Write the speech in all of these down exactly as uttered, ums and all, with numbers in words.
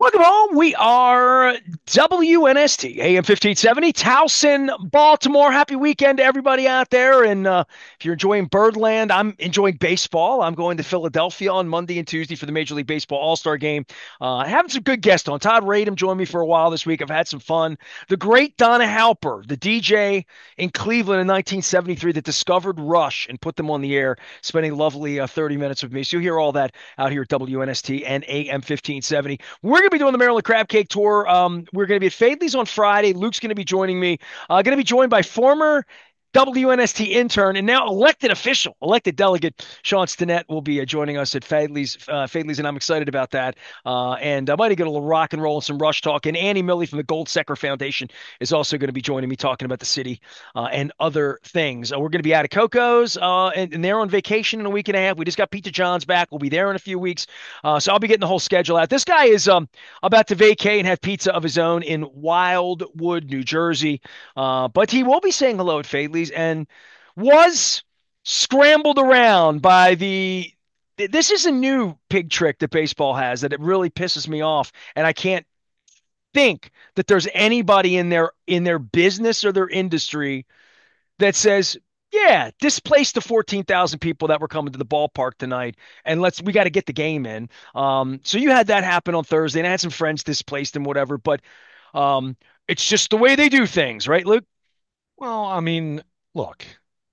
Welcome home. We are W N S T, A M fifteen seventy, Towson, Baltimore. Happy weekend to everybody out there. And uh, if you're enjoying Birdland, I'm enjoying baseball. I'm going to Philadelphia on Monday and Tuesday for the Major League Baseball All-Star Game. Uh, having some good guests on. Todd Radom joined me for a while this week. I've had some fun. The great Donna Halper, the D J in Cleveland in nineteen seventy-three that discovered Rush and put them on the air, spending lovely uh, thirty minutes with me. So you'll hear all that out here at W N S T and A M fifteen seventy. We're going to be doing the Maryland Crab Cake Tour. Um, we're going to be at Fadley's on Friday. Luke's going to be joining me. Uh, going to be joined by former W N S T intern and now elected official, elected delegate Sean Stinnett will be uh, joining us at Fadley's, uh, Fadley's, and I'm excited about that. Uh, and I might get a little rock and roll and some Rush talk. And Annie Milley from the Gold Secker Foundation is also going to be joining me talking about the city uh, and other things. Uh, we're going to be out at Coco's, uh, and, and they're on vacation in a week and a half. We just got Pizza John's back. We'll be there in a few weeks. Uh, so I'll be getting the whole schedule out. This guy is um, about to vacate and have pizza of his own in Wildwood, New Jersey. Uh, but he will be saying hello at Fadley's and was scrambled around by the. This is a new pig trick that baseball has that it really pisses me off, and I can't think that there's anybody in their in their business or their industry that says, yeah, displace the fourteen thousand people that were coming to the ballpark tonight, and let's we got to get the game in. Um, so you had that happen on Thursday, and I had some friends displaced and whatever, but um, it's just the way they do things, right, Luke? Well, I mean, look,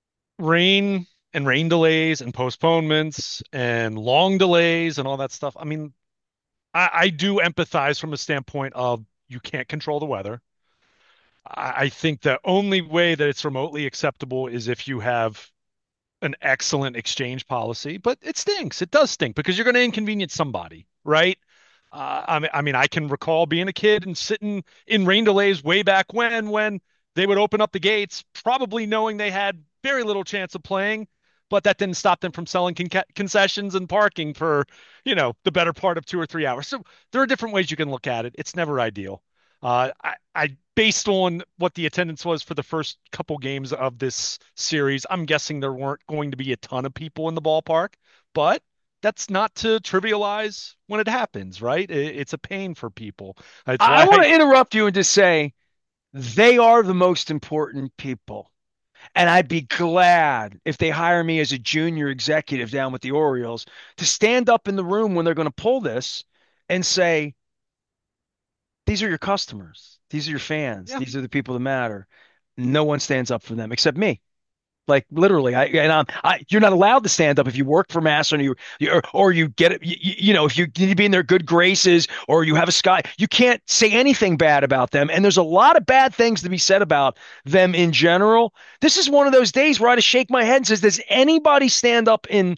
rain and rain delays and postponements and long delays and all that stuff. I mean, I, I do empathize from a standpoint of you can't control the weather. I, I think the only way that it's remotely acceptable is if you have an excellent exchange policy, but it stinks. It does stink because you're going to inconvenience somebody, right? Uh, I mean, I mean, I can recall being a kid and sitting in rain delays way back when, when they would open up the gates, probably knowing they had very little chance of playing, but that didn't stop them from selling con- concessions and parking for, you know, the better part of two or three hours. So there are different ways you can look at it. It's never ideal. Uh, I, I based on what the attendance was for the first couple games of this series, I'm guessing there weren't going to be a ton of people in the ballpark, but that's not to trivialize when it happens, right? It, it's a pain for people. That's I, I why want I, to interrupt you and just say they are the most important people. And I'd be glad if they hire me as a junior executive down with the Orioles to stand up in the room when they're going to pull this and say, these are your customers. These are your fans. yeah, These are the people that matter. No one stands up for them except me. Like literally, I and um, I you're not allowed to stand up if you work for Massa or you, you or, or you get it. You, you know, if you need to be in their good graces or you have a sky, you can't say anything bad about them. And there's a lot of bad things to be said about them in general. This is one of those days where I just shake my head and says, does anybody stand up in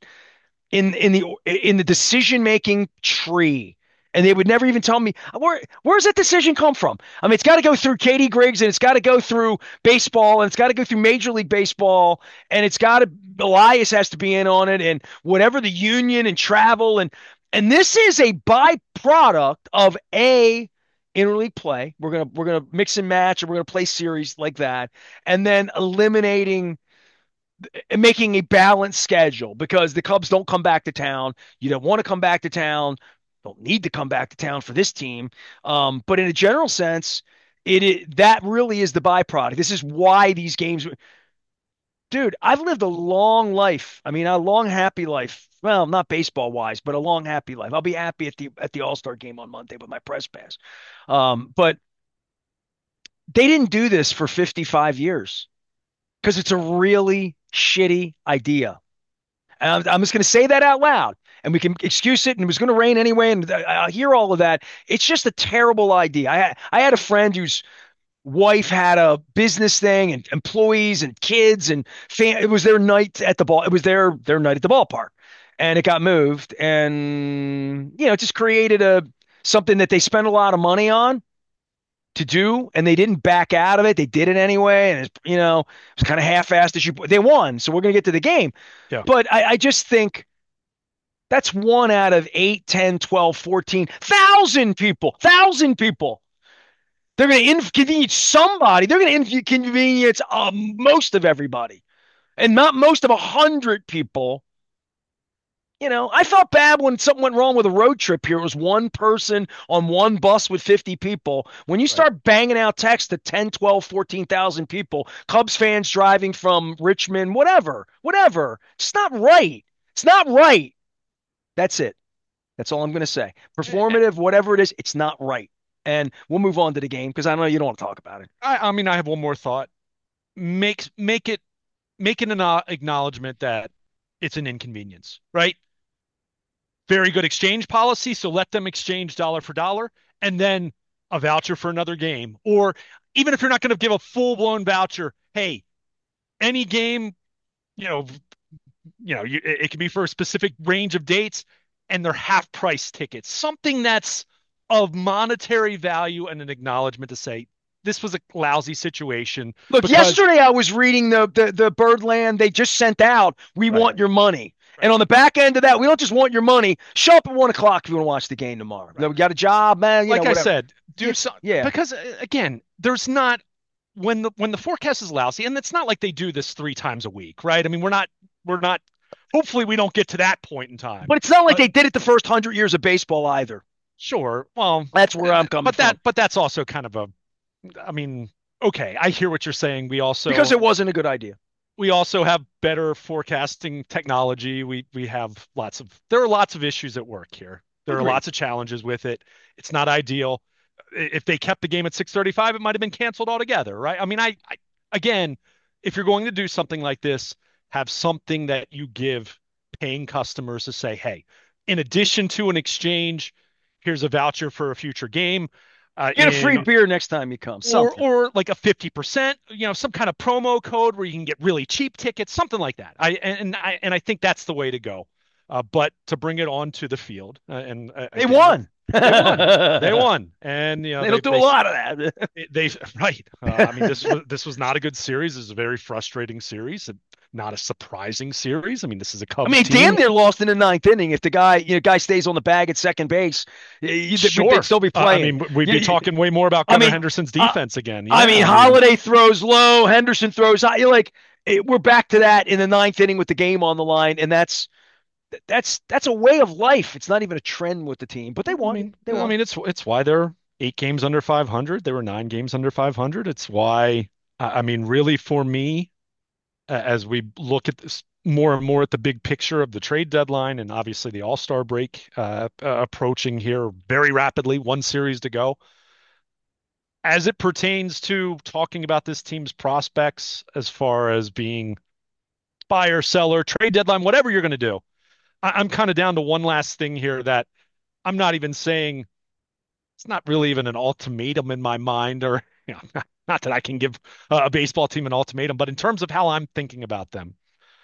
in in the in the decision making tree? And they would never even tell me where where's that decision come from. I mean, it's got to go through Katie Griggs, and it's got to go through baseball, and it's got to go through Major League Baseball, and it's got to Elias has to be in on it, and whatever the union and travel, and and this is a byproduct of a interleague play. We're gonna we're gonna mix and match, and we're gonna play series like that, and then eliminating making a balanced schedule because the Cubs don't come back to town. You don't want to come back to town. Don't need to come back to town for this team. Um, but in a general sense, it is, that really is the byproduct. This is why these games, dude. I've lived a long life. I mean, a long happy life. Well, not baseball wise, but a long happy life. I'll be happy at the at the All Star game on Monday with my press pass. Um, but they didn't do this for fifty-five years because it's a really shitty idea. And I'm, I'm just going to say that out loud, and we can excuse it. And it was going to rain anyway, and I, I hear all of that. It's just a terrible idea. I I had a friend whose wife had a business thing, and employees, and kids, and fam- it was their night at the ball. It was their their night at the ballpark, and it got moved, and you know, it just created a something that they spent a lot of money on to do, and they didn't back out of it. They did it anyway, and it's, you know, it was kind of half-assed as you. They won, so we're going to get to the game. yeah. But I, I just think that's one out of eight, ten, twelve, fourteen thousand people, thousand people. They're going to inconvenience somebody. They're going to inconvenience uh, most of everybody, and not most of a hundred people. You know, I felt bad when something went wrong with a road trip here. It was one person on one bus with fifty people. When you Right. start banging out texts to ten, twelve, fourteen thousand people, Cubs fans driving from Richmond, whatever, whatever, it's not right. It's not right. That's it. That's all I'm going to say. Performative, whatever it is, it's not right. And we'll move on to the game because I know you don't want to talk about it. I, I mean, I have one more thought. Make make it make it an uh, acknowledgement that it's an inconvenience, right? Very good exchange policy, so let them exchange dollar for dollar, and then a voucher for another game. Or even if you're not going to give a full blown voucher, hey, any game, you know, you know, you, it, it can be for a specific range of dates, and they're half price tickets. Something that's of monetary value and an acknowledgement to say this was a lousy situation Look, because yesterday I was reading the, the the Birdland they just sent out. We right, want your money. And right, on the back end of that, we don't just want your money. Show up at one o'clock if you want to watch the game tomorrow. right. We got a job, man. You know, Like I whatever. said, do Yeah, so yeah. because uh, again, there's not when the when the forecast is lousy, and it's not like they do this three times a week, right? I mean, we're not we're not. Hopefully, we don't get to that point in time. But it's not like But they did it the first hundred years of baseball either. sure, well, That's where I'm coming but from that but that's also kind of a. I mean, okay, I hear what you're saying. We because also it wasn't a good idea. we also have better forecasting technology. We we have lots of there are lots of issues at work here. There are Agreed. lots of challenges with it. It's not ideal. If they kept the game at six thirty-five, it might have been canceled altogether, right? I mean, I, I again, if you're going to do something like this, have something that you give paying customers to say, hey, in addition to an exchange, here's a voucher for a future game. Uh, Get a free in beer next time you come. or Something. or like a fifty percent, you know, some kind of promo code where you can get really cheap tickets, something like that. I and I and I think that's the way to go. Uh, but to bring it onto the field, uh, and uh, They again, won. they won, they they won, and you know they don't do a they lot of that. they right. Uh, I mean, this was this was not a good series. This is a very frustrating series, and not a surprising series. I mean, this is a I Cubs mean, damn team. near lost in the ninth inning. If the guy, you know, guy stays on the bag at second base, you, they'd Sure. still be Uh, I playing. mean, we'd You, be you, talking way more about I Gunnar mean, Henderson's I, defense again. I mean, Yeah. I mean, Holiday throws low, Henderson throws high. You're like, it, we're back to that in the ninth inning with the game on the line, and that's that's that's a way of life. It's not even a trend with the team, but they I won. mean, They I won. mean, it's it's why they're eight games under five hundred. They were nine games under five hundred. It's why, I I mean, really for me, a- as we look at this more and more at the big picture of the trade deadline and obviously the All-Star break uh, uh, approaching here very rapidly, one series to go. As it pertains to talking about this team's prospects as far as being buyer, seller, trade deadline, whatever you're going to do, I I'm kind of down to one last thing here that I'm not even saying it's not really even an ultimatum in my mind, or you know, not, not that I can give a, a baseball team an ultimatum, but in terms of how I'm thinking about them,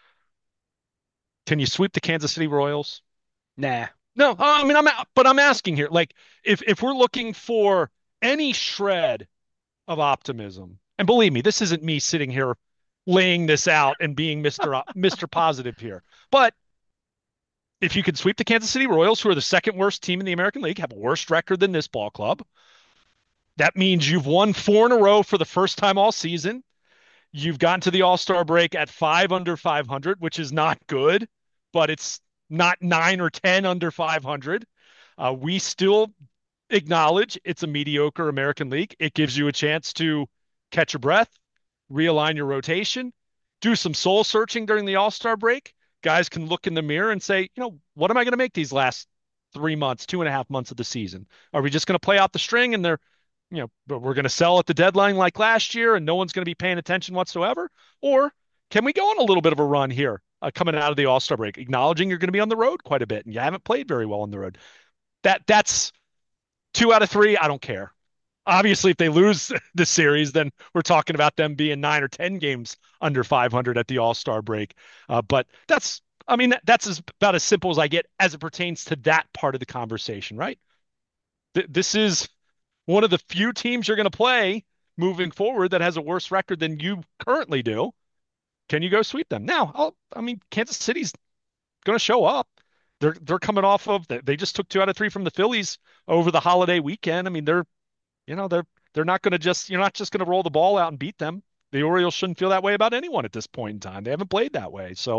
can you sweep the Kansas City Royals? Nah. No, I mean I'm but I'm asking here, like if if we're looking for any shred of optimism, and believe me, this isn't me sitting here laying this out and being Mister O- Mister Positive here, but if you could sweep the Kansas City Royals, who are the second worst team in the American League, have a worse record than this ball club, that means you've won four in a row for the first time all season. You've gotten to the All Star break at five under five hundred, which is not good, but it's not nine or ten under five hundred. Uh, we still acknowledge it's a mediocre American League. It gives you a chance to catch your breath, realign your rotation, do some soul searching during the All Star break. Guys can look in the mirror and say, you know, what am I going to make these last three months, two and a half months of the season? Are we just going to play out the string and they're you know, but we're going to sell at the deadline like last year and no one's going to be paying attention whatsoever? Or can we go on a little bit of a run here uh, coming out of the All Star break, acknowledging you're going to be on the road quite a bit and you haven't played very well on the road? That that's two out of three. I don't care. Obviously, if they lose the series, then we're talking about them being nine or ten games under five hundred at the All Star break. Uh, but that's, I mean, that, that's as, about as simple as I get as it pertains to that part of the conversation, right? Th- this is one of the few teams you're going to play moving forward that has a worse record than you currently do. Can you go sweep them? Now, I'll, I mean, Kansas City's going to show up. They're they're coming off of they just took two out of three from the Phillies over the holiday weekend. I mean, they're you know they're they're not going to just you're not just going to roll the ball out and beat them. The Orioles shouldn't feel that way about anyone at this point in time. They haven't played that way. So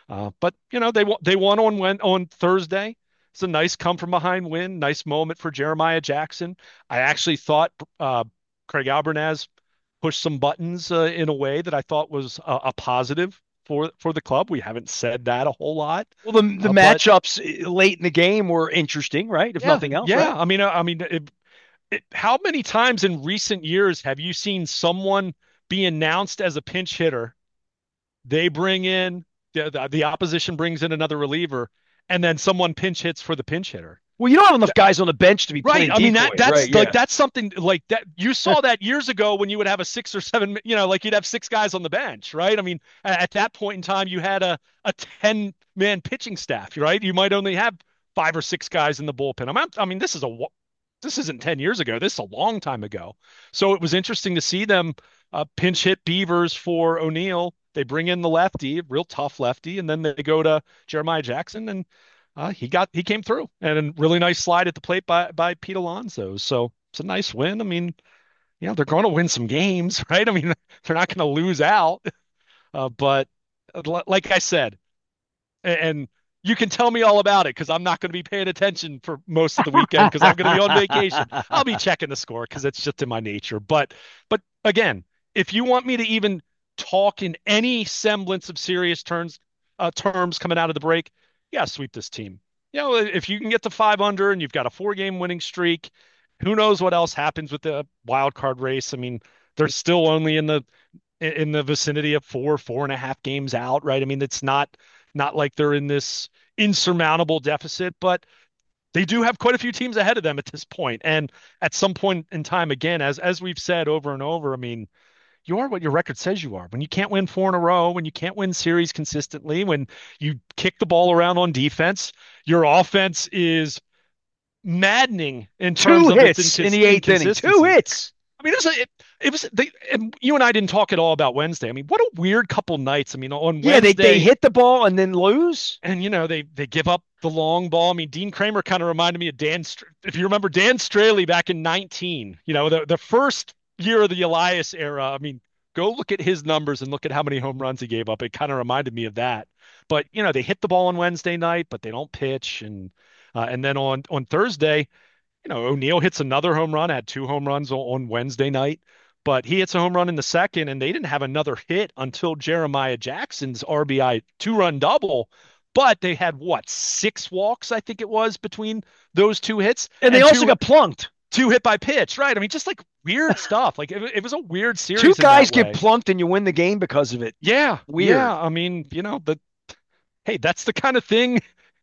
Uh, but you know they they won on when on Thursday. It's a nice come from behind win, nice moment for Jeremiah Jackson. I actually thought uh, Craig Albernaz pushed some buttons uh, in a way that I thought was a, a positive for for the club. We haven't said that a whole lot, Well, the the uh, but matchups late in the game were interesting, right? If yeah, nothing else, yeah. right? I mean, uh, I mean, it, it, how many times in recent years have you seen someone be announced as a pinch hitter? They bring in the, the, the opposition brings in another reliever, and then someone pinch hits for the pinch hitter. Well, you don't have enough guys on the bench to be Right. playing I mean that decoy, right? that's like Yeah. that's something like that you saw that years ago when you would have a six or seven, you know, like you'd have six guys on the bench, right? I mean, at that point in time you had a a ten man pitching staff, right? You might only have five or six guys in the bullpen. I mean, I mean this is a this isn't ten years ago. This is a long time ago. So it was interesting to see them uh, pinch hit Beavers for O'Neill. They bring in the lefty, real tough lefty, and then they go to Jeremiah Jackson, and uh, he got he came through, and a really nice slide at the plate by by Pete Alonso. So it's a nice win. I mean, you know, they're going to win some games, right? I mean, they're not going to lose out. Uh, but uh, like I said, and you can tell me all about it because I'm not going to be paying attention for most of the weekend because I'm going to be on vacation. I'll be checking the score because it's just in my nature. But but again, if you want me to even talk in any semblance of serious terms uh, terms coming out of the break, yeah, sweep this team. You know, if you can get to five under and you've got a four game winning streak, who knows what else happens with the wild card race? I mean, they're still only in the in the vicinity of four, four and a half games out, right? I mean, it's not not like they're in this insurmountable deficit, but they do have quite a few teams ahead of them at this point. And at some point in time, again, as as we've said over and over, I mean, you are what your record says you are. When you can't win four in a row, when you can't win series consistently, when you kick the ball around on defense, your offense is maddening in terms Two of its hits in incons- the eighth inning. Two inconsistency. hits. I mean, it was a, it, it was they, and you and I didn't talk at all about Wednesday. I mean, what a weird couple nights. I mean, on Yeah, they they Wednesday, hit the ball and then lose. and you know they they give up the long ball. I mean, Dean Kramer kind of reminded me of Dan. If you remember Dan Straley back in nineteen, you know the the first year of the Elias era. I mean, go look at his numbers and look at how many home runs he gave up. It kind of reminded me of that. But you know they hit the ball on Wednesday night, but they don't pitch, and uh, and then on on Thursday you know, O'Neill hits another home run, had two home runs on Wednesday night, but he hits a home run in the second, and they didn't have another hit until Jeremiah Jackson's R B I two run double. But they had what, six walks, I think it was, between those two hits, And they and also two got plunked. two hit by pitch, right? I mean, just like weird stuff. Like it, it was a weird Two series in guys that get way. plunked and you win the game because of it. Yeah, Weird. yeah. I mean, you know, but hey, that's the kind of thing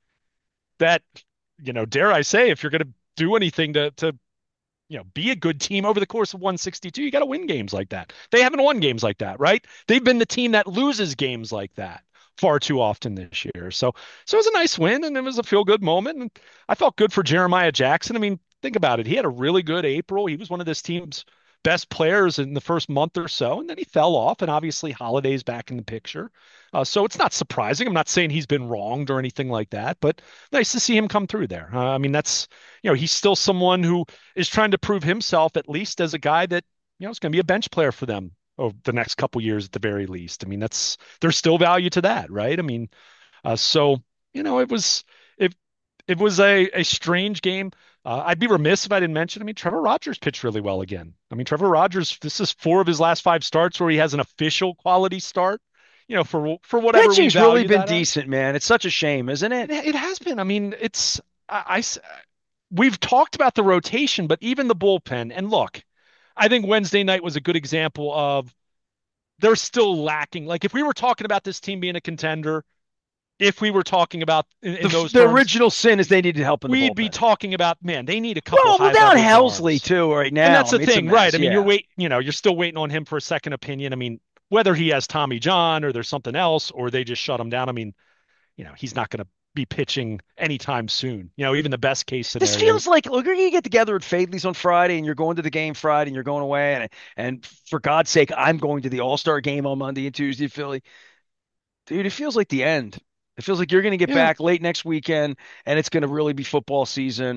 that, you know, dare I say, if you're going to do anything to to you know, be a good team over the course of one sixty-two. You got to win games like that. They haven't won games like that, right? They've been the team that loses games like that far too often this year. So, so it was a nice win and it was a feel good moment. And I felt good for Jeremiah Jackson. I mean, think about it. He had a really good April. He was one of this team's best players in the first month or so, and then he fell off. And obviously, Holiday's back in the picture. Uh, so it's not surprising. I'm not saying he's been wronged or anything like that, but nice to see him come through there. Uh, I mean, that's, you know, he's still someone who is trying to prove himself at least as a guy that, you know, is going to be a bench player for them over the next couple years at the very least. I mean, that's, there's still value to that, right? I mean, uh, so, you know, it was, it, it was a, a strange game. Uh, I'd be remiss if I didn't mention, I mean, Trevor Rogers pitched really well again. I mean, Trevor Rogers, this is four of his last five starts where he has an official quality start, you know, for, for whatever we Pitching's really value been that as. decent, man. It's such a shame, isn't it? It, it has been. I mean, it's, I, I, we've talked about the rotation, but even the bullpen. And look, I think Wednesday night was a good example of they're still lacking. Like if we were talking about this team being a contender, if we were talking about in, in The, those the terms, original sin is they needed help in the we'd be bullpen. talking about, man, they need a couple Well, high down leverage Helsley arms. too right And now. that's I the mean, it's a thing, right? mess. I mean, you're Yeah. wait, you know, you're still waiting on him for a second opinion. I mean, whether he has Tommy John or there's something else or they just shut him down. I mean, you know, he's not going to be pitching anytime soon. You know, even the best case This scenario. feels like look, you're gonna get together at Fadley's on Friday, and you're going to the game Friday, and you're going away, and and for God's sake, I'm going to the All Star game on Monday and Tuesday, in Philly. Dude, it feels like the end. It feels like you're going to get Yeah. back late next weekend, and it's going to really be football season.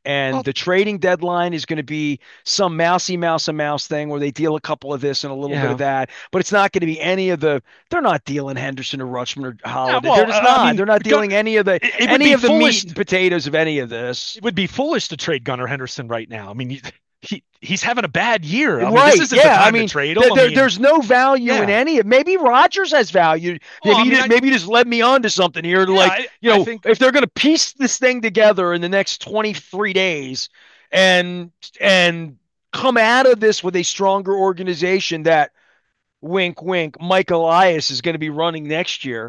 And Well, the trading deadline is going to be some mousy mouse and mouse thing where they deal a couple of this and a little bit of yeah. that, but it's not going to be any of the. They're not dealing Henderson or Rutschman or Yeah, Holiday. They're well, just I I not. mean, They're not Gun- dealing any of the it, it would any be of the meat foolish. and potatoes of any of this. It would be foolish to trade Gunnar Henderson right now. I mean, he, he he's having a bad year. I mean, this Right. isn't the Yeah. I time to mean, trade him. there, I there- mean, there's no value in yeah. any of. Maybe Rogers has value. Well, Maybe I you mean, just I maybe you just led me on to something here. To yeah, like, I, you I know, think if they're going to piece this thing together in the next twenty-three days and and come out of this with a stronger organization that wink wink Mike Elias is going to be running next year,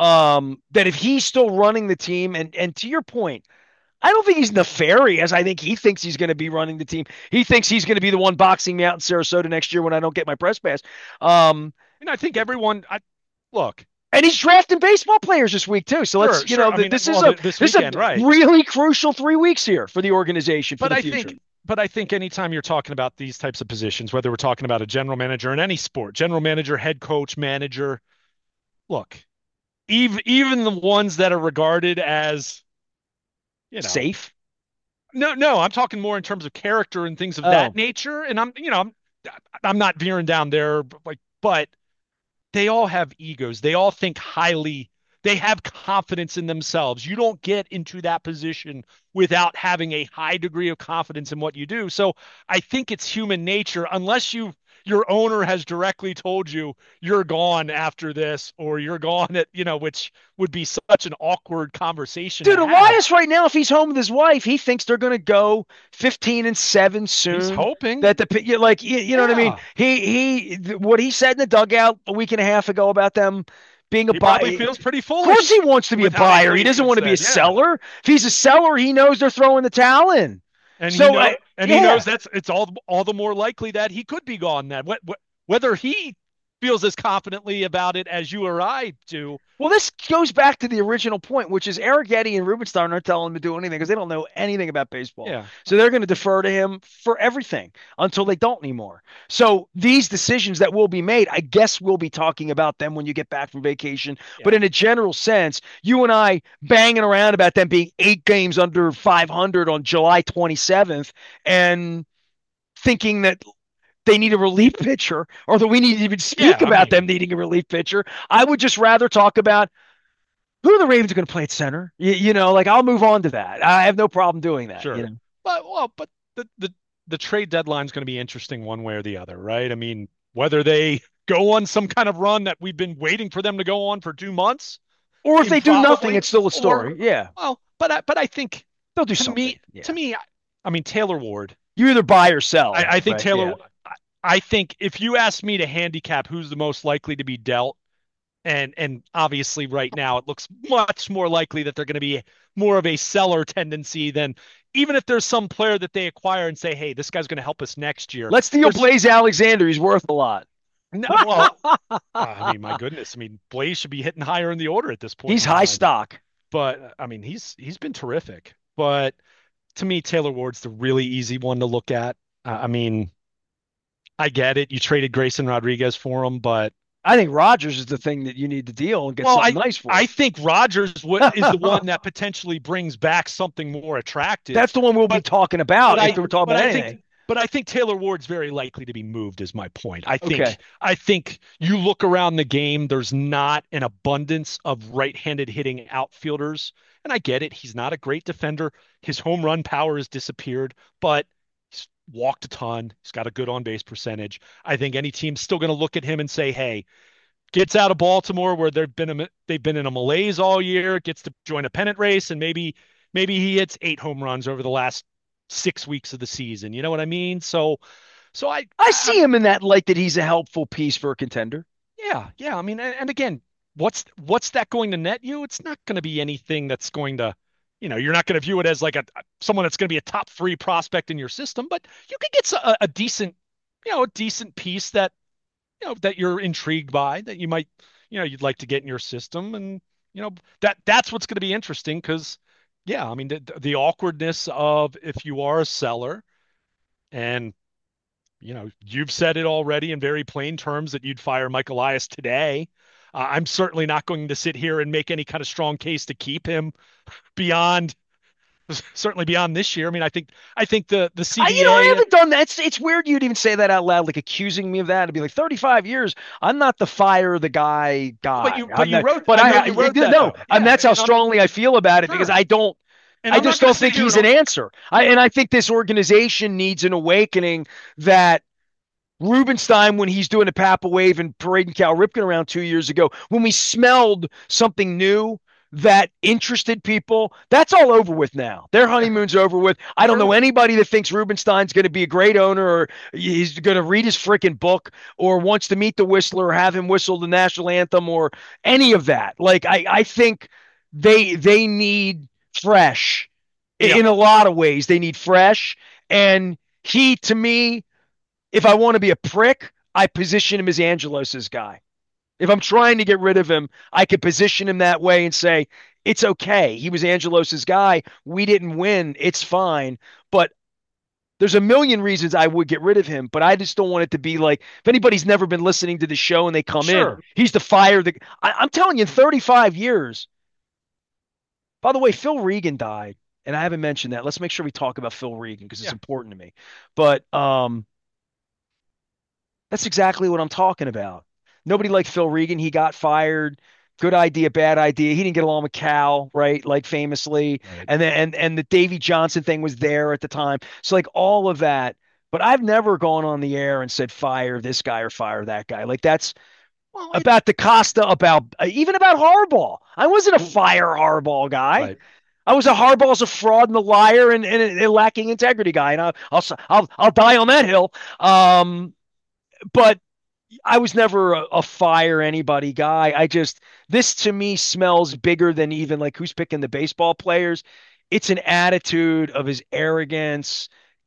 um that if he's still running the team, and and to your point, I don't think he's nefarious. I think he thinks he's going to be running the team. He thinks he's going to be the one boxing me out in Sarasota next year when I don't get my press pass. Um, and I think everyone. I look. and he's drafting baseball players this week too. So let's, Sure, you sure. know, I mean, this is well, a th- this this is weekend, a right? really crucial three weeks here for the organization for But the I future. think, but I think anytime you're talking about these types of positions, whether we're talking about a general manager in any sport, general manager, head coach, manager, look, even even the ones that are regarded as, you know, Safe. no, no, I'm talking more in terms of character and things of that Oh, nature. And I'm, you know, I'm, I'm not veering down there, like, but they all have egos. They all think highly. They have confidence in themselves. You don't get into that position without having a high degree of confidence in what you do. So I think it's human nature, unless you your owner has directly told you you're gone after this or you're gone at, you know, which would be such an awkward conversation to dude, have. Elias right now, if he's home with his wife, he thinks they're going to go fifteen and seven He's soon. That hoping. the you like you, you know what I mean? Yeah. He he what he said in the dugout a week and a half ago about them being a He probably buy. feels pretty Of course, he foolish wants to be a with how they buyer. He treated doesn't him want to be a instead. Yeah. seller. If he's a seller, he knows they're throwing the towel in. and he So, know uh, and he knows yeah. that's it's all all the more likely that he could be gone. That wh- wh- whether he feels as confidently about it as you or I do. Well, this goes back to the original point, which is Eric Eddy and Rubenstein aren't telling him to do anything because they don't know anything about baseball. Yeah, So they're going to defer to him for everything until they don't anymore. So these decisions that will be made, I guess we'll be talking about them when you get back from vacation. But yeah, in a general sense, you and I banging around about them being eight games under five hundred on July twenty-seventh and thinking that they need a relief pitcher or that we need to even yeah. speak I about them mean, needing a relief pitcher. I would just rather talk about who are the Ravens going to play at center. You, you know, like I'll move on to that. I have no problem doing that. You sure, know, but well, but the the the trade deadline is going to be interesting one way or the other, right? I mean, whether they go on some kind of run that we've been waiting for them to go on for two months, or I if mean, they do nothing, probably, it's still a or story. Yeah, well, but I, but I think they'll do to something. me, to Yeah, me, I, I mean, Taylor Ward. you either buy or I, sell, I think right? Yeah. Taylor. I, I think if you ask me to handicap who's the most likely to be dealt, and and obviously right now it looks much more likely that they're going to be more of a seller tendency than even if there's some player that they acquire and say, hey, this guy's going to help us next year. Let's deal There's Blaze Alexander. He's worth a lot. no, well, uh, I mean, my goodness, I mean, Blaze should be hitting higher in the order at this point He's in my high mind. stock. But I mean, he's he's been terrific. But to me, Taylor Ward's the really easy one to look at. Uh, I mean, I get it. You traded Grayson Rodriguez for him, but I think Rogers is the thing that you need to deal and get well, something I nice for. I think Rodgers w- is the one that potentially brings back something more attractive. That's the one we'll be But talking but about if I we're talking but about I anything. think but I think Taylor Ward's very likely to be moved is my point. I Okay. think I think you look around the game, there's not an abundance of right-handed hitting outfielders. And I get it. He's not a great defender. His home run power has disappeared, but he's walked a ton. He's got a good on base percentage. I think any team's still going to look at him and say, hey, gets out of Baltimore where they've been a, they've been in a malaise all year, gets to join a pennant race, and maybe maybe he hits eight home runs over the last six weeks of the season. You know what I mean? So so I, I I see him in that light that he's a helpful piece for a contender. yeah yeah I mean and, and again, what's what's that going to net you? It's not going to be anything that's going to, you know, you're not going to view it as like a someone that's going to be a top three prospect in your system, but you could get a, a decent, you know, a decent piece that, you know, that you're intrigued by, that you might, you know, you'd like to get in your system. And you know, that that's what's going to be interesting because yeah, I mean, the, the awkwardness of if you are a seller and, you know, you've said it already in very plain terms that you'd fire Mike Elias today. Uh, I'm certainly not going to sit here and make any kind of strong case to keep him beyond certainly beyond this year. I mean, I think I think the the I, you know, I C B A. haven't done that. It's, it's weird you'd even say that out loud, like accusing me of that. To be like thirty-five years. I'm not the fire the guy But guy. you but I'm you not. wrote. But I know I, you I wrote that no. though. And Yeah, that's how and I'm strongly I feel about it because sure. I don't. And I I'm not just going to don't sit think here he's and an answer. I, and I think this organization needs an awakening that Rubenstein, when he's doing the Papa Wave and parading Cal Ripken around two years ago, when we smelled something new that interested people, that's all over with now. Their honeymoon's over with. I don't know sure. anybody that thinks Rubenstein's going to be a great owner or he's going to read his freaking book or wants to meet the Whistler or have him whistle the national anthem or any of that. Like I, I think they they need fresh Yeah. in a lot of ways. They need fresh. And he, to me, if I want to be a prick, I position him as Angelos's guy. If I'm trying to get rid of him, I could position him that way and say, it's okay. He was Angelos's guy. We didn't win. It's fine. But there's a million reasons I would get rid of him, but I just don't want it to be like if anybody's never been listening to the show and they come in, Sure. he's the fire. The I, I'm telling you, in thirty-five years. By the way, Phil Regan died, and I haven't mentioned that. Let's make sure we talk about Phil Regan because it's Yeah. important to me. But um, that's exactly what I'm talking about. Nobody liked Phil Regan. He got fired. Good idea, bad idea. He didn't get along with Cal, right? Like famously. Right. And then and and the Davy Johnson thing was there at the time. So like all of that. But I've never gone on the air and said fire this guy or fire that guy. Like that's Well, it, about DaCosta, about uh, even about Harbaugh. I wasn't a fire Harbaugh guy. right. I was a Harbaugh's a fraud and a liar and, and a lacking integrity guy, and I'll I'll I'll, I'll die on that hill. Um, but I was never a, a fire anybody guy. I just this to me smells bigger than even like who's picking the baseball players. It's an attitude of his arrogance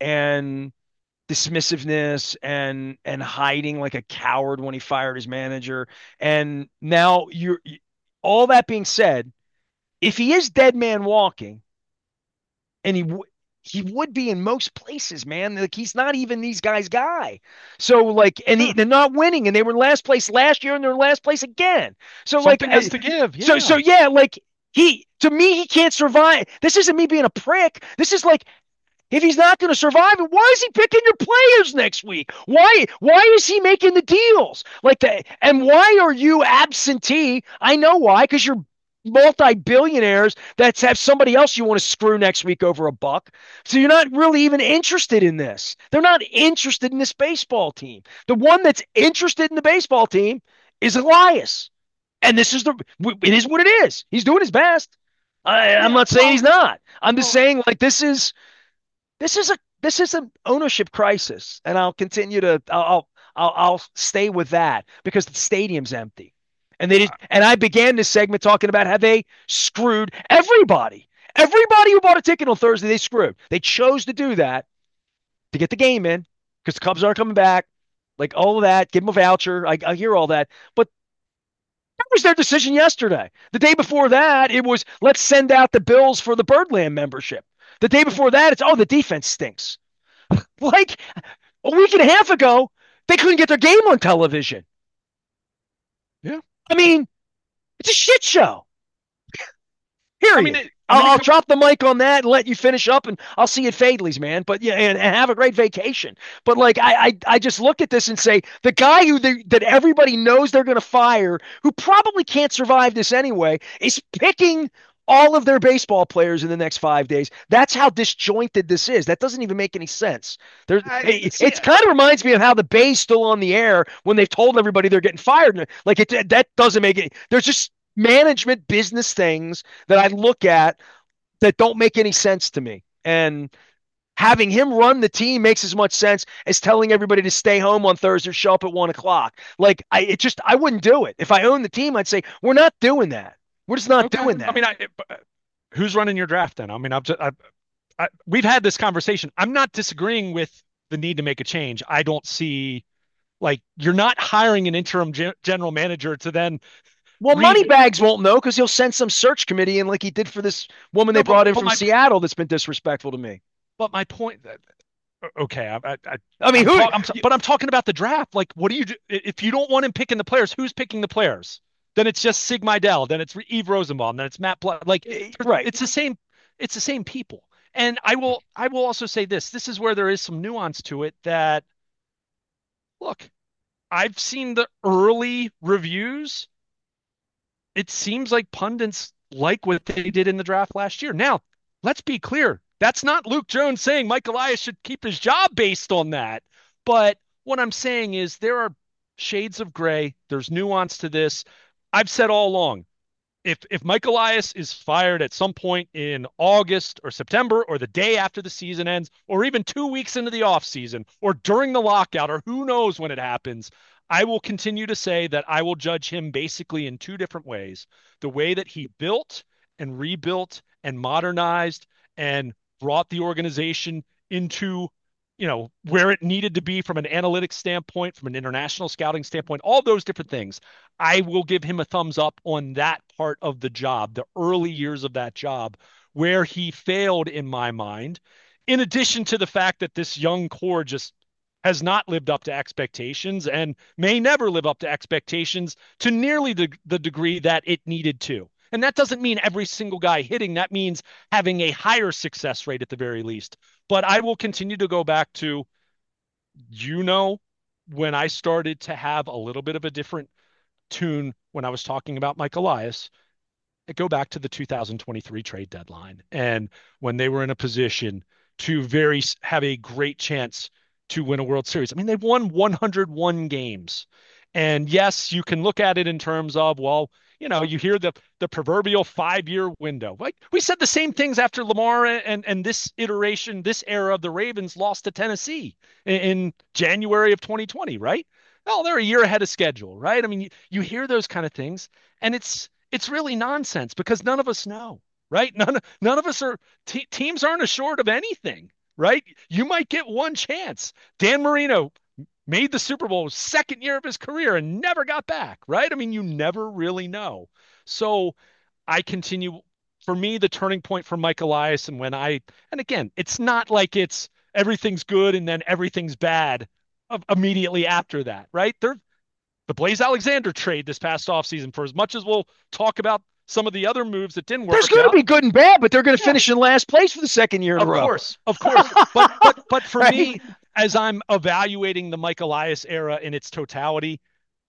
and dismissiveness and and hiding like a coward when he fired his manager. And now you're all that being said, if he is dead man walking, and he w- he would be in most places, man. Like he's not even these guys' guy. So like, and he, Sure. they're not winning, and they were in last place last year, and they're in last place again. So like, Something has I, to give. so so Yeah. yeah, like he to me he can't survive. This isn't me being a prick. This is like if he's not going to survive, why is he picking your players next week? Why why is he making the deals like that? And why are you absentee? I know why, because you're multi-billionaires that have somebody else you want to screw next week over a buck. So you're not really even interested in this. They're not interested in this baseball team. The one that's interested in the baseball team is Elias. And this is the it is what it is. He's doing his best. I, I'm Yeah. not saying Well, he's not. I'm just well, saying like this is this is a this is an ownership crisis, and I'll continue to I'll I'll I'll stay with that because the stadium's empty, and they did, uh, and I began this segment talking about how they screwed everybody. Everybody who bought a ticket on Thursday, they screwed. They chose to do that to get the game in because the Cubs aren't coming back. Like all of that, give them a voucher. I, I hear all that, but that was their decision yesterday. The day before that, it was let's send out the bills for the Birdland membership. The day before that, it's oh the defense stinks. Like a week and a half ago, they couldn't get their game on television. yeah. I mean, it's a shit show. I mean, Period. it, and I'll, then it I'll comes. drop the mic on that and let you finish up, and I'll see you at Fadley's, man. But yeah, and, and have a great vacation. But like, I, I, I just look at this and say, the guy who they, that everybody knows they're going to fire, who probably can't survive this anyway, is picking all of their baseball players in the next five days. That's how disjointed this is. That doesn't even make any sense. There, I it, see. it's kind of reminds me of how the Bay's still on the air when they've told everybody they're getting fired. Like it, that doesn't make it. There's just management business things that I look at that don't make any sense to me. And having him run the team makes as much sense as telling everybody to stay home on Thursday, show up at one o'clock. Like I, it just, I wouldn't do it. If I owned the team, I'd say we're not doing that. We're just not Okay. doing I that. mean, I, who's running your draft then? I mean, I've just, I, I, we've had this conversation. I'm not disagreeing with the need to make a change. I don't see like you're not hiring an interim ge- general manager to then Well, re. Moneybags won't know because he'll send some search committee in like he did for this woman they No, but brought in but from my Seattle that's been disrespectful to me. but my point. Okay, I, I, I I mean, I'm who? talking, I'm, but I'm talking about the draft. Like, what do you do if you don't want him picking the players? Who's picking the players? Then it's just Sig Mejdal. Then it's Eve Rosenbaum. Then it's Matt. Pla- like, Right. it's the same. it's the same people. And I will I will also say this. This is where there is some nuance to it that look, I've seen the early reviews. It seems like pundits like what they did in the draft last year. Now, let's be clear. That's not Luke Jones saying Mike Elias should keep his job based on that. But what I'm saying is there are shades of gray. There's nuance to this. I've said all along, if if Mike Elias is fired at some point in August or September or the day after the season ends or even two weeks into the offseason or during the lockout or who knows when it happens, I will continue to say that I will judge him basically in two different ways. The way that he built and rebuilt and modernized and brought the organization into, you know, where it needed to be from an analytics standpoint, from an international scouting standpoint, all those different things. I will give him a thumbs up on that part of the job, the early years of that job, where he failed in my mind, in addition to the fact that this young core just has not lived up to expectations and may never live up to expectations to nearly the, the degree that it needed to. And that doesn't mean every single guy hitting. That means having a higher success rate at the very least. But I will continue to go back to, you know, when I started to have a little bit of a different tune when I was talking about Mike Elias, I go back to the two thousand twenty-three trade deadline and when they were in a position to very have a great chance to win a World Series. I mean, they've won one hundred one games. And yes, you can look at it in terms of, well, you know, you hear the the proverbial five-year window. Like we said the same things after Lamar and and this iteration, this era of the Ravens lost to Tennessee in, in January of twenty twenty, right? Oh, they're a year ahead of schedule, right? I mean, you, you hear those kind of things, and it's it's really nonsense because none of us know, right? None none of us are te- teams aren't assured of anything, right? You might get one chance. Dan Marino made the Super Bowl second year of his career and never got back, right? I mean, you never really know. So I continue for me the turning point for Mike Elias and when I and again, it's not like it's everything's good and then everything's bad immediately after that, right? They're the Blaze Alexander trade this past offseason, for as much as we'll talk about some of the other moves that didn't There's work going to out. be good and bad, but they're going to Yeah, finish in last place for the second year in a of row. course, of course. But but but for Right? me, as I'm evaluating the Mike Elias era in its totality,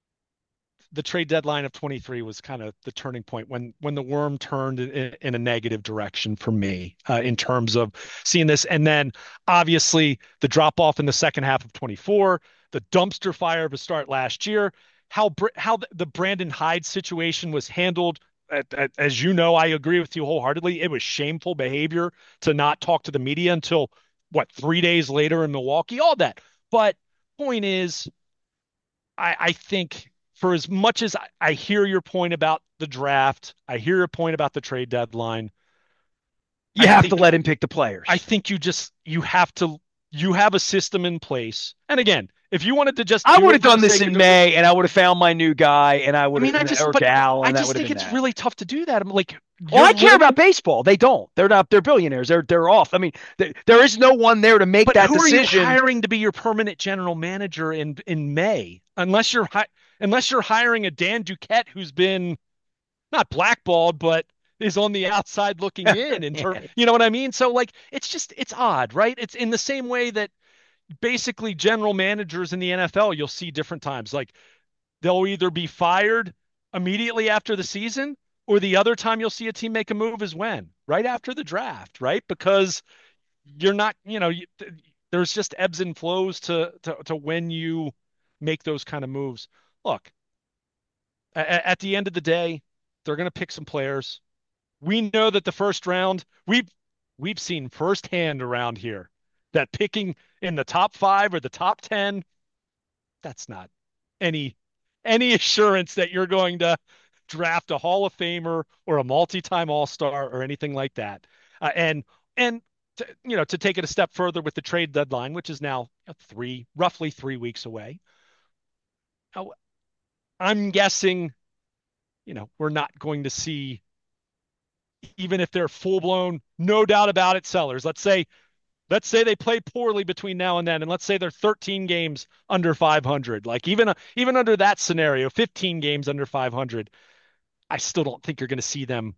the trade deadline of twenty-three was kind of the turning point when when the worm turned in, in a negative direction for me uh, in terms of seeing this. And then obviously the drop off in the second half of twenty-four, the dumpster fire of a start last year, how how the Brandon Hyde situation was handled. As you know, I agree with you wholeheartedly. It was shameful behavior to not talk to the media until what three days later in Milwaukee. All that, but point is, I, I think for as much as I, I hear your point about the draft, I hear your point about the trade deadline. You I have to think let him pick the I players. think you just you have to you have a system in place. And again, if you wanted to just I do would it have for the done this sake of in doing it, May, and I would have found my new guy, and I I would mean, I have, just or but gal, I and that just would have think been it's that. really tough to do that. I'm like Well, you're I care about living, baseball. They don't. They're not. They're billionaires. They're they're off. I mean, th- there is no one there to make but that who are you decision. hiring to be your permanent general manager in in May? Unless you're hi- unless you're hiring a Dan Duquette who's been not blackballed, but is on the outside looking in in term, Yeah. you know what I mean? So like it's just it's odd, right? It's in the same way that basically general managers in the N F L you'll see different times. Like they'll either be fired immediately after the season or the other time you'll see a team make a move is when? Right after the draft, right? Because you're not, you know, you, there's just ebbs and flows to to to when you make those kind of moves. Look, a- at the end of the day, they're going to pick some players. We know that the first round, we've we've seen firsthand around here that picking in the top five or the top ten, that's not any any assurance that you're going to draft a Hall of Famer or a multi-time All-Star or anything like that. Uh, and and to, you know, to take it a step further with the trade deadline, which is now three roughly three weeks away. Now, I'm guessing, you know, we're not going to see even if they're full blown, no doubt about it, sellers. Let's say let's say they play poorly between now and then, and let's say they're thirteen games under five hundred. Like even even under that scenario, fifteen games under five hundred, I still don't think you're going to see them,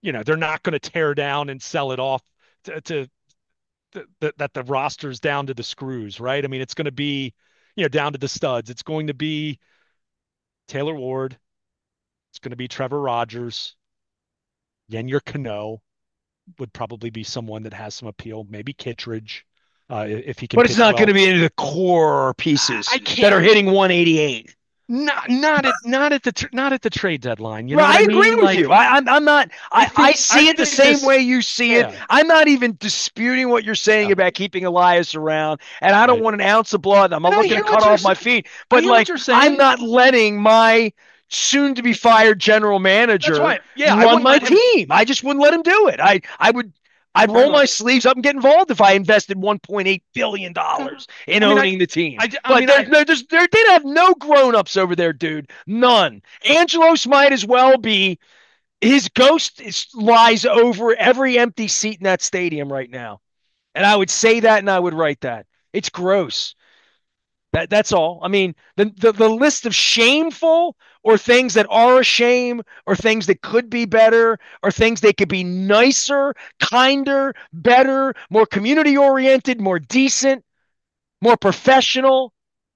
You know, they're not going to tear down and sell it off to, to, to, that that the roster's down to the screws, right? I mean, it's going to be, you know, down to the studs. It's going to be Taylor Ward. It's going to be Trevor Rogers. Yenyer Cano would probably be someone that has some appeal. Maybe Kittredge, uh, if he can But it's pitch not going well. to be any of the core pieces I that can't. are hitting one eighty-eight. Not not at not at the tr- not at the trade deadline. You know what Right, I I agree mean? with Like you. I, I'm, I'm not. I I, I think I see it the think same this. way you see it. Yeah. I'm not even disputing what you're saying Yeah. about keeping Elias around, and I don't Right. want an ounce of blood. I'm And not I looking to hear cut what you're off my saying. feet, I but hear what like, you're I'm saying. not letting my soon-to-be fired general That's manager why. Yeah, I run wouldn't my let him. team. I just wouldn't let him do it. I, I would. I'd Fair roll my enough. sleeves up and get involved if I invested one point eight billion Yeah. dollars in I mean, I, owning the team. I, I But mean, there's I. no, there's, there, they have no grown-ups over there, dude. None. Angelos might as well be. His ghost is, lies over every empty seat in that stadium right now. And I would say that and I would write that. It's gross. That that's all. I mean, the, the the list of shameful or things that are a shame or things that could be better or things that could be nicer, kinder, better, more community oriented, more decent, more professional.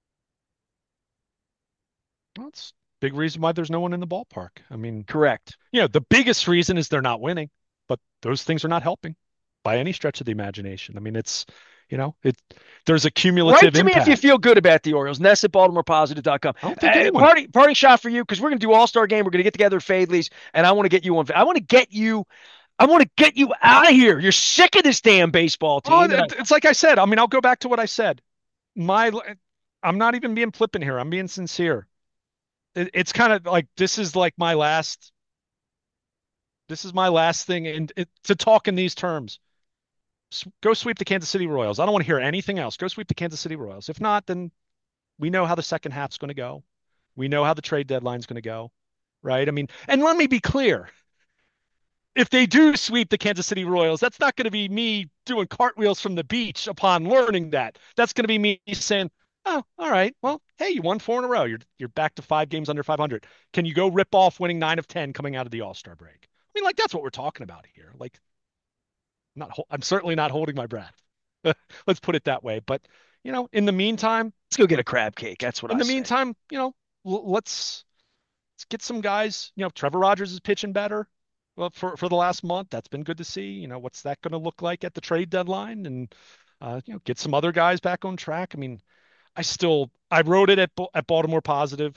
Well, that's a big reason why there's no one in the ballpark. I mean, Correct. you know, the biggest reason is they're not winning, but those things are not helping by any stretch of the imagination. I mean, it's, you know, it there's a Write cumulative to me if you impact. feel good about the Orioles. Ness at baltimore positive dot com. I don't think Uh, anyone. party, parting shot for you because we're going to do All Star game. We're going to get together at Fadley's, and I want to get you on. I want to get you. I want to get you out of here. You're sick of this damn baseball Oh, team. And I, it's like I said. I mean, I'll go back to what I said. My, I'm not even being flippant here. I'm being sincere. It, it's kind of like this is like my last. This is my last thing, and it, to talk in these terms. Go sweep the Kansas City Royals. I don't want to hear anything else. Go sweep the Kansas City Royals. If not, then we know how the second half's going to go. We know how the trade deadline's going to go, right? I mean, and let me be clear. If they do sweep the Kansas City Royals, that's not going to be me doing cartwheels from the beach upon learning that. That's going to be me saying, "Oh, all right. Well, hey, you won four in a row. You're you're back to five games under five hundred. Can you go rip off winning nine of ten coming out of the All-Star break?" I mean, like that's what we're talking about here. Like, I'm not I'm certainly not holding my breath. Let's put it that way. But you know, in the meantime, let's go get a crab cake. That's what in I the say. meantime, you know, l- let's let's get some guys. You know, Trevor Rogers is pitching better. Well, for for the last month, that's been good to see. You know, what's that going to look like at the trade deadline, and uh, you know, get some other guys back on track. I mean, I still I wrote it at at Baltimore Positive.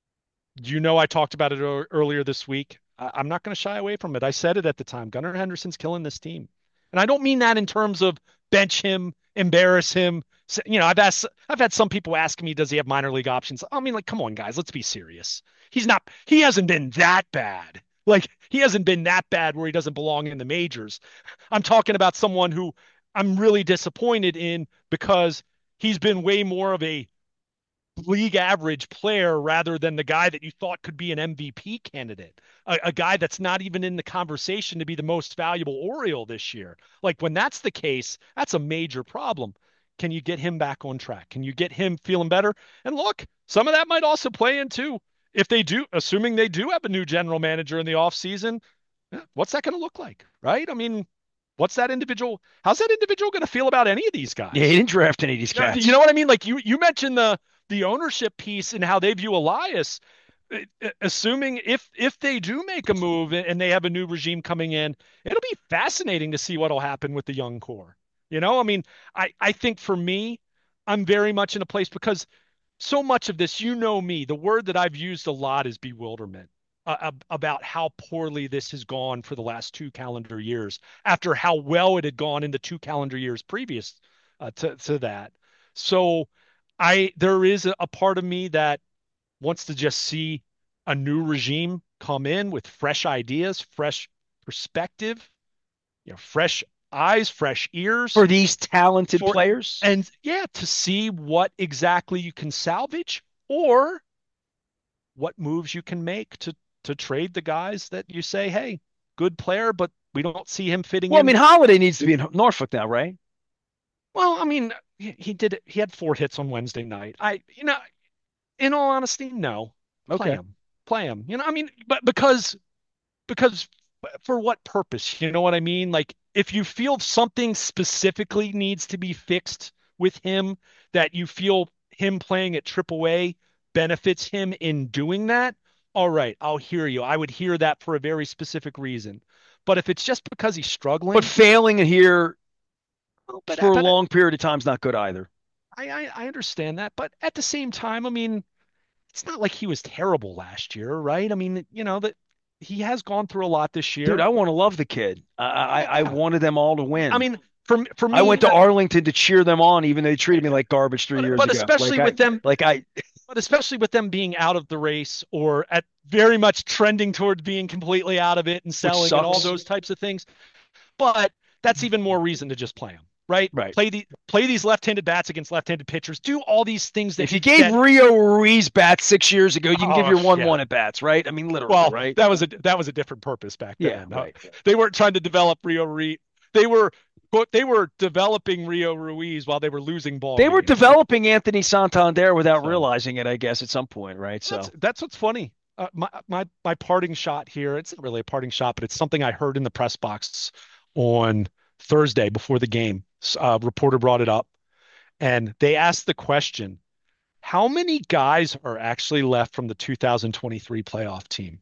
You know, I talked about it ear- earlier this week. I, I'm not going to shy away from it. I said it at the time. Gunnar Henderson's killing this team, and I don't mean that in terms of bench him, embarrass him. S- You know, I've asked, I've had some people asking me, does he have minor league options? I mean, like, come on, guys, let's be serious. He's not. He hasn't been that bad. Like, he hasn't been that bad where he doesn't belong in the majors. I'm talking about someone who I'm really disappointed in because he's been way more of a league average player rather than the guy that you thought could be an M V P candidate, a, a guy that's not even in the conversation to be the most valuable Oriole this year. Like when that's the case, that's a major problem. Can you get him back on track? Can you get him feeling better? And look, some of that might also play into if they do, assuming they do have a new general manager in the offseason, what's that going to look like? Right? I mean, what's that individual? How's that individual going to feel about any of these Yeah, he guys? didn't draft any of these Yeah, you cats. know what I mean? Like you you mentioned the the ownership piece and how they view Elias. Uh, uh, Assuming if if they do make a move and they have a new regime coming in, it'll be fascinating to see what'll happen with the young core. You know, I mean, I I think for me, I'm very much in a place because so much of this, you know me, the word that I've used a lot is bewilderment uh, about how poorly this has gone for the last two calendar years after how well it had gone in the two calendar years previous uh, to, to that. So I there is a, a part of me that wants to just see a new regime come in with fresh ideas, fresh perspective, you know, fresh eyes, fresh ears For these talented for players. and yeah, to see what exactly you can salvage or what moves you can make to to trade the guys that you say, hey, good player, but we don't see him fitting Well, I in. mean, Holiday needs to be in Norfolk now, right? Well, I mean, he, he did he had four hits on Wednesday night. I you know, in all honesty, no. Play Okay. him. Play him. You know, I mean, but because because for what purpose? You know what I mean? Like if you feel something specifically needs to be fixed with him, that you feel him playing at triple A benefits him in doing that, all right, I'll hear you. I would hear that for a very specific reason. But if it's just because he's But struggling, failing here well, but for a but long period of time is not good either. I, I I understand that. But at the same time, I mean, it's not like he was terrible last year, right? I mean, you know that he has gone through a lot this Dude, year. I want to love the kid. I, I I Yeah. wanted them all to I win. mean, for for I me, went to uh, Arlington to cheer them on, even though they treated me like garbage three but years but ago. Like especially I, with them, like I, but especially with them being out of the race or at very much trending towards being completely out of it and which selling and all sucks. those types of things. But that's even more reason to just play them, right? Right. Play the play these left-handed bats against left-handed pitchers. Do all these things that If you gave that Rio Ruiz bats six years ago, you can give oh your one yeah. one at bats, right? I mean, literally, Well, right? that was a that was a different purpose back Yeah, then. Uh, right. they weren't trying to develop Rio Ruiz. They were quote, they were developing Rio Ruiz while they were losing ball They were games. Like developing Anthony Santander without so, realizing it, I guess, at some point, right? that's So that's what's funny. Uh, my my my parting shot here. It's not really a parting shot, but it's something I heard in the press box on Thursday before the game. A reporter brought it up, and they asked the question: how many guys are actually left from the two thousand twenty-three playoff team?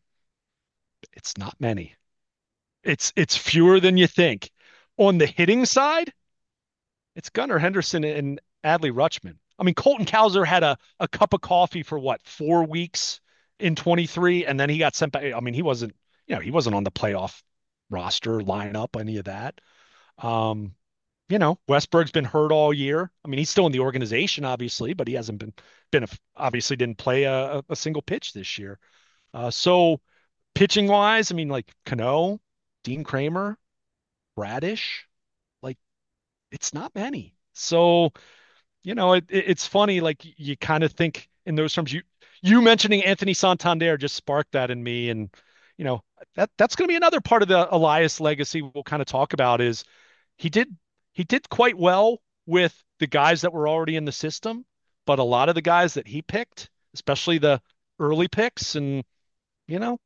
It's not many. It's it's fewer than you think. On the hitting side, it's Gunnar Henderson and Adley Rutschman. I mean, Colton Cowser had a, a cup of coffee for what, four weeks in twenty-three, and then he got sent back. I mean, he wasn't, you know, he wasn't on the playoff roster lineup, any of that. Um, you know, Westberg's been hurt all year. I mean, he's still in the organization, obviously, but he hasn't been been a, obviously didn't play a, a single pitch this year. Uh, so pitching wise, I mean, like Cano, Dean Kramer, Bradish, like it's not many. So, you know, it, it- it's funny. Like you kind of think in those terms. You you mentioning Anthony Santander just sparked that in me, and you know that that's going to be another part of the Elias legacy we'll kind of talk about. Is he did he did quite well with the guys that were already in the system, but a lot of the guys that he picked, especially the early picks, and you know,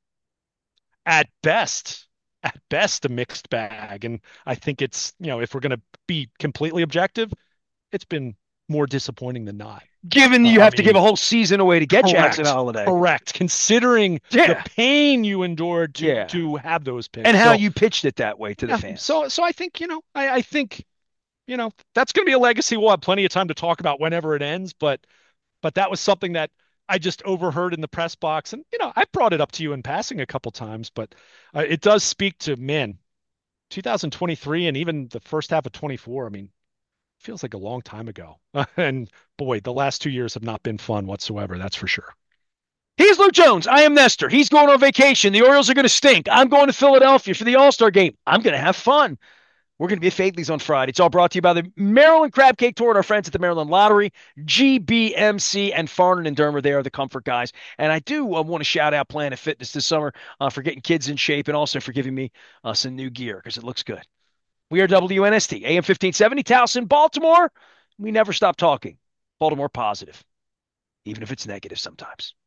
at best, at best a mixed bag. And I think it's, you know, if we're going to be completely objective, it's been more disappointing than not. given Uh, you I have to give a mean, whole season away to get Jackson correct, Holiday. correct. Considering the Yeah, pain you endured to yeah. to have those And picks. how So you pitched it that way to the yeah, fans. so so I think, you know, I, I think, you know, that's going to be a legacy we'll have plenty of time to talk about whenever it ends. But but that was something that I just overheard in the press box, and you know, I brought it up to you in passing a couple times, but uh, it does speak to man, two thousand twenty-three and even the first half of twenty-four. I mean, feels like a long time ago. And boy, the last two years have not been fun whatsoever. That's for sure. He's Luke Jones. I am Nestor. He's going on vacation. The Orioles are going to stink. I'm going to Philadelphia for the All Star game. I'm going to have fun. We're going to be at Faithley's on Friday. It's all brought to you by the Maryland Crab Cake Tour and our friends at the Maryland Lottery, G B M C, and Farnan and Dermer. They are the comfort guys. And I do uh, want to shout out Planet Fitness this summer uh, for getting kids in shape and also for giving me uh, some new gear because it looks good. We are W N S T, A M fifteen seventy, Towson, Baltimore. We never stop talking. Baltimore positive, even if it's negative sometimes.